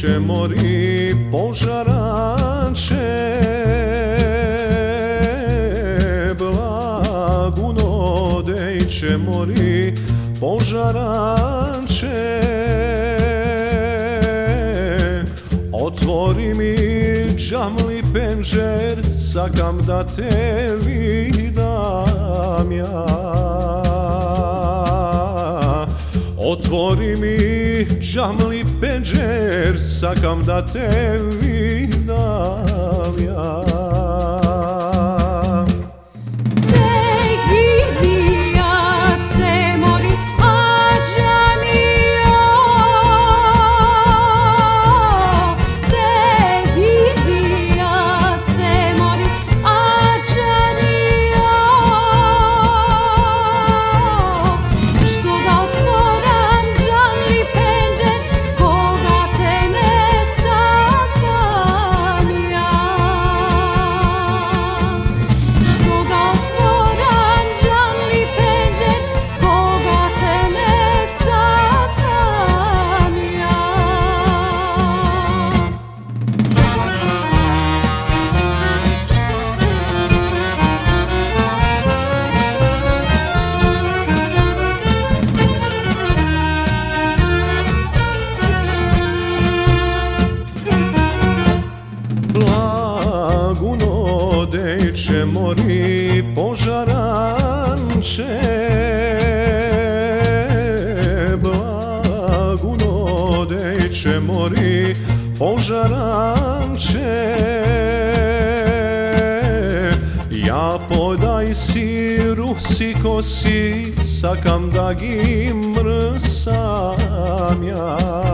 odejče mori požaranče, blaguno odejče mori požaranče. Otvori mi džamli penđer, sakam da te vidam ja. Otvori mi džamli penđer, sakam da te vidam ja. Odejče mori požaranče, blaguno odejče mori požaranče. Ja podaj si rusi kosi, sakam da gi mrsam ja.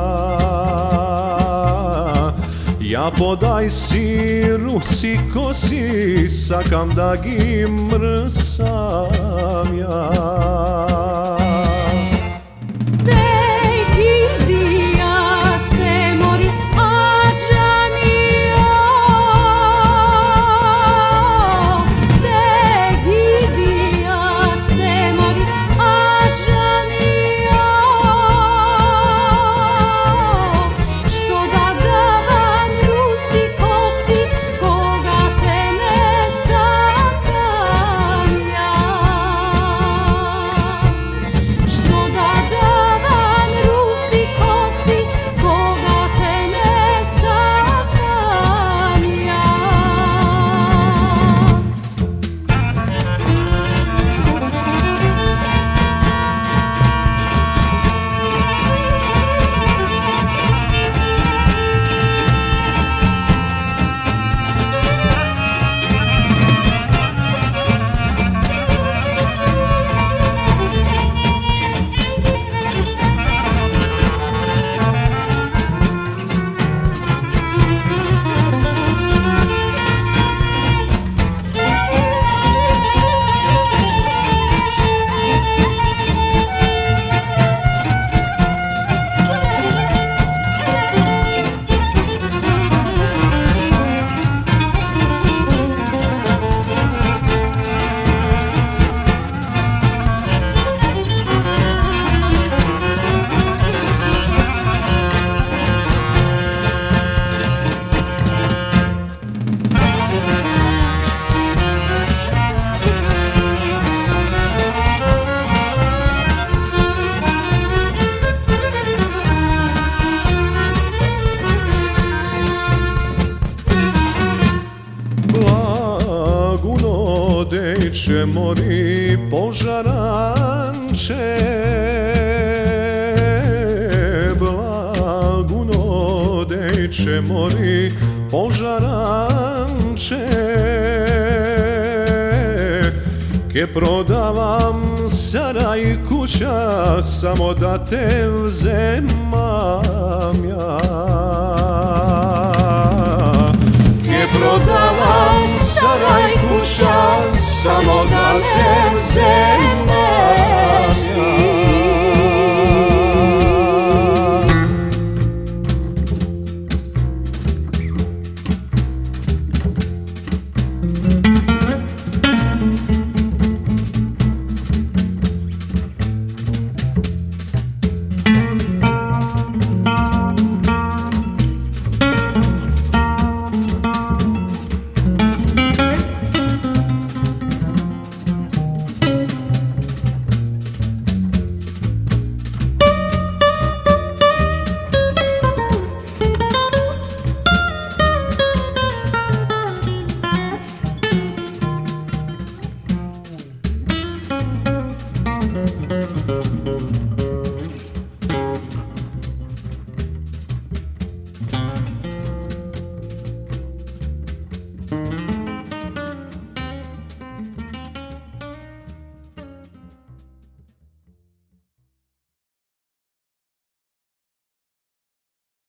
Ja podaj si rusi kosi, sakam da gi mrsam ja. Odejče mori požaranče, blaguno odejče mori požaranče. Ke prodavam saraj kuća, samo da te vzemam ja. Ke prodavam saraj kuća, samo da te